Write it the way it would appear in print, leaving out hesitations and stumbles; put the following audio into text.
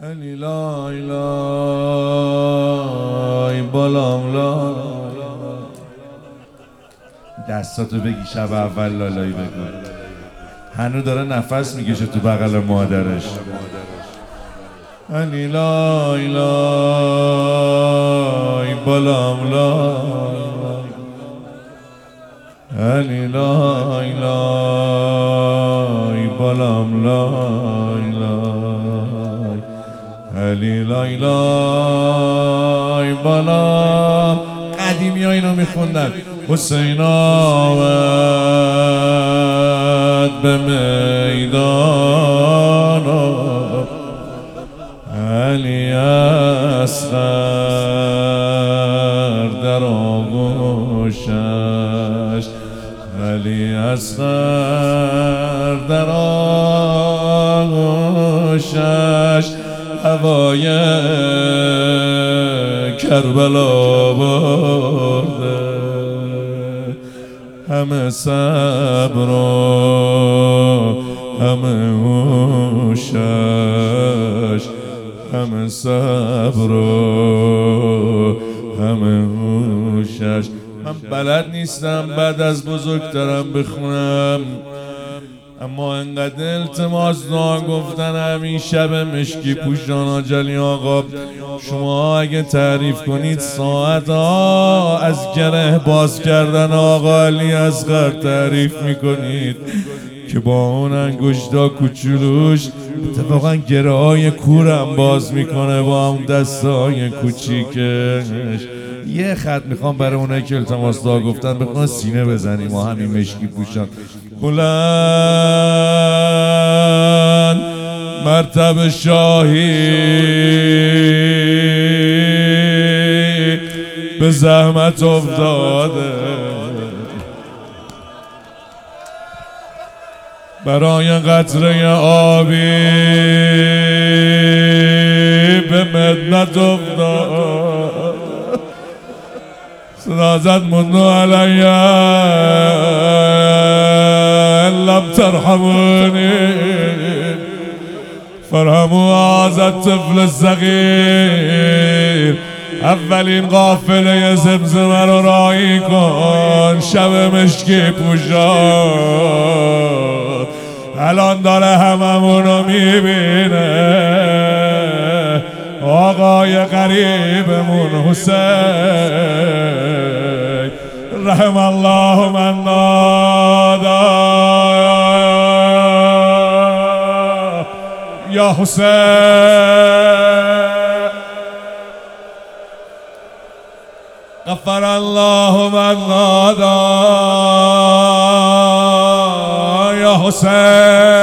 علی لای لای بالام لای. دستاتو بگی شب اول لالایی بگو. هنو داره نفس میکشه تو بغل مادرش. علی لای لای بالام لای. علی لای لای بالام لای لای. علی لای لای بالام. قدیمی ها اینو میخوندن. حسین آمد به میدان، علی اصغر در آغوشش. علی اصغر در آغوشش. هوای کربلا برده، همه صبر و همه هوشش. همه صبر و همه هوشش. من بلد نیستم بعد از بزرگترم بخونم، اما انقدر التماس دعا گفتن همین شب مشکی پوشان آجلی آقا. شما اگه تعریف کنید ساعت ها از گره باز کردن آقا علی اصغر تعریف میکنید که با اون انگشتا کوچولوش اتفاقا گره های کورم باز میکنه با اون دستای کوچیکش. یه خط میخوام برای اونایی که التماس دعا گفتن بخوان سینه بزنیم ما همین مشکی پوشان. بلند مرتبه شاهی به زحمت افتاده، برای قطره آبی به مدنت افتاد. صدا زد منو علی لم ترحمونی فرحموا هذا الطفل الصغیر. اولین قافله زمزمه رو راهی کن، شب مشکی پوشان الان داره هممونو میبینه. آقای غریبمون حسین رحم الله من نادا یا حسین. غفر الله من نادا یا حسین.